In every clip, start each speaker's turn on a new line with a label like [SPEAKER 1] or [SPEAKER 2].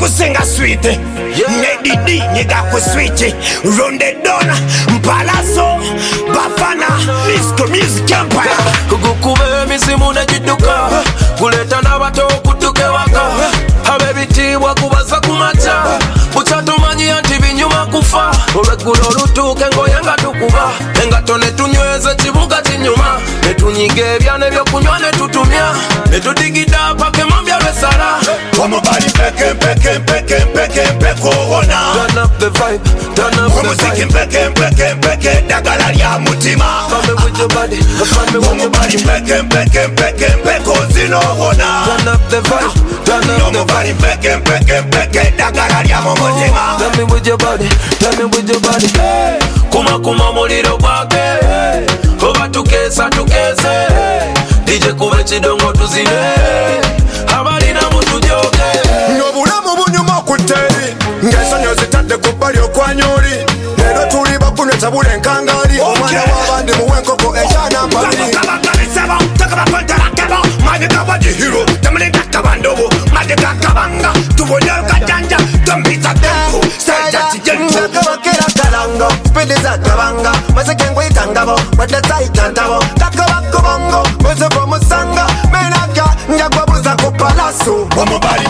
[SPEAKER 1] kusenga sweet Nedidi nyega kuswitch Ronde Dona Mpalaso Bafana Disco Music Empire
[SPEAKER 2] Kugukube misimu nejiduka Kuleta nabato kutuke waka Habebitibwa kubaza kumacha Buchatumanyi anti binyuma kufa Olwegulo lutuke ngoyenga tukuba Engato netunyweze chibuga chinyuma Netunyige ebyane byokunywa netutumya Netudigida pake mambya lwesala
[SPEAKER 1] Omubali mpeke kuona
[SPEAKER 2] Turn up the vibe, turn up the
[SPEAKER 1] Omuziki
[SPEAKER 2] vibe
[SPEAKER 1] mpeke dagala lya mutima
[SPEAKER 2] Fame with your body, fame with your
[SPEAKER 1] Omubali mpeke ozinoona
[SPEAKER 2] Turn up the vibe, turn up the
[SPEAKER 1] Omubali mpeke dagala lya mutima
[SPEAKER 2] Tell me with your body, tell me with your body Kuma muliro gwake Oba tukesa DJ kuwe chidongo tuzine Habari na mutu joge
[SPEAKER 3] Nobulamu bunyuma kuteri Ngesonyo zitadde kubali okwanyoli Lero tuli bakune tabule nkangali Omwana wabandi muwenkoko ejana mbali Kakabakera kalango Spediza kabanga Masekengo itangabo Wadeta itantabo Kakabakobongo Mwezepo musanga Menaka Njagwabuza kupalasu
[SPEAKER 1] Omubali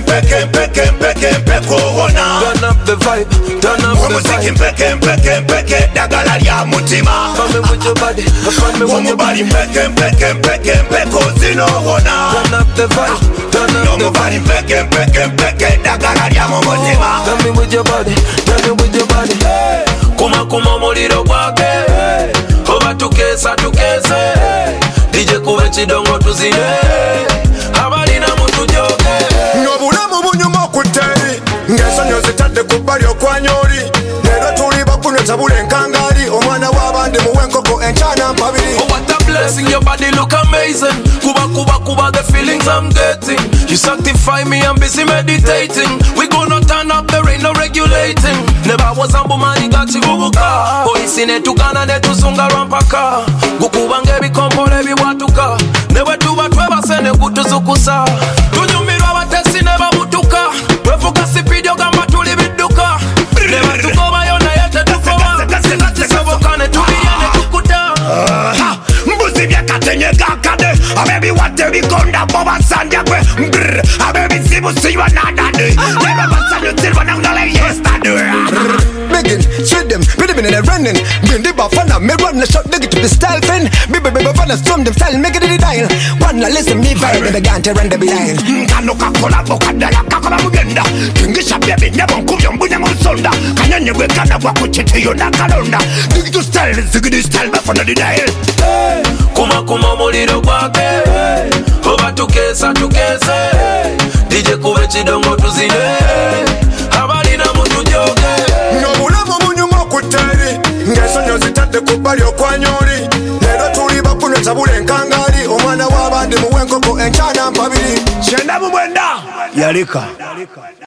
[SPEAKER 1] mpeke kuona
[SPEAKER 2] Turn up the vibe, turn up the
[SPEAKER 1] Omuziki
[SPEAKER 2] vibe
[SPEAKER 1] mpeke dagala lya mutima
[SPEAKER 2] Fame with your body, fame with your
[SPEAKER 1] Omubali
[SPEAKER 2] body
[SPEAKER 1] mpeke ozinoona
[SPEAKER 2] Turn up the vibe, turn up the
[SPEAKER 1] Omubali
[SPEAKER 2] vibe
[SPEAKER 1] mpeke dagala lya mutima
[SPEAKER 2] Tell me with your body, tell me with your body Kuma muliro gwake Oba tukesa DJ kuwe chidongo tuzine Habari na mutu joge
[SPEAKER 3] Nobulamu bunyuma kuteri Ngesonyo zitadde kubali okwanyoli Lero tuli bakune tabule nkangali Omwana wabandi muwenkoko enchana mpabiri
[SPEAKER 2] Oh, what a blessing, your body look amazing Kuba, the feelings I'm getting You sanctify me, I'm busy meditating We gonna turn up, there ain't no regulating Never was a woman, you got chivubuka Boisi netukana netuzunga rampaka Gukubange bikompole biwatuka Newe tuba twebase ne kutuzukusa Tunyumirwa batesi ne babutuka Twefuka sipidio gamba tuli biduka Newe tukoba yona yete tukoba Tisoboka ne tuliye ne kukuta
[SPEAKER 1] Mbuzi byakatenye kakade Abebi wate bikonda boba sandya kwe Mbrr Abebi sibu siwa nadade Neba basanyo silva nangale yesterday
[SPEAKER 3] Begin, shoot them, put them in a running. Bring the bafana, me run the shot, dig it to the style fin. Baby, fana, storm them style, make it in the dial. One, listen, me vibe, and the gante run the behind.
[SPEAKER 1] Kano kakola bokadala kakola mugenda Kingisha bebe nyabo nkubyo mbunya musonda Kanyanye wekana wakuchete yona kalonda Digital style, zigidi style, bafana di dial
[SPEAKER 2] Kuma muliro gwake Oba tukesa DJ kuwe chidongo tuzine Habari na mutu joge
[SPEAKER 3] Nobulamu bunyuma kuteri Ngesonyo zitadde kubali okwanyoli Lero tuli bakune tabule nkangali Omwana wabandi muwenkoko enchana mpabiri
[SPEAKER 1] Chenda mumwenda Yalika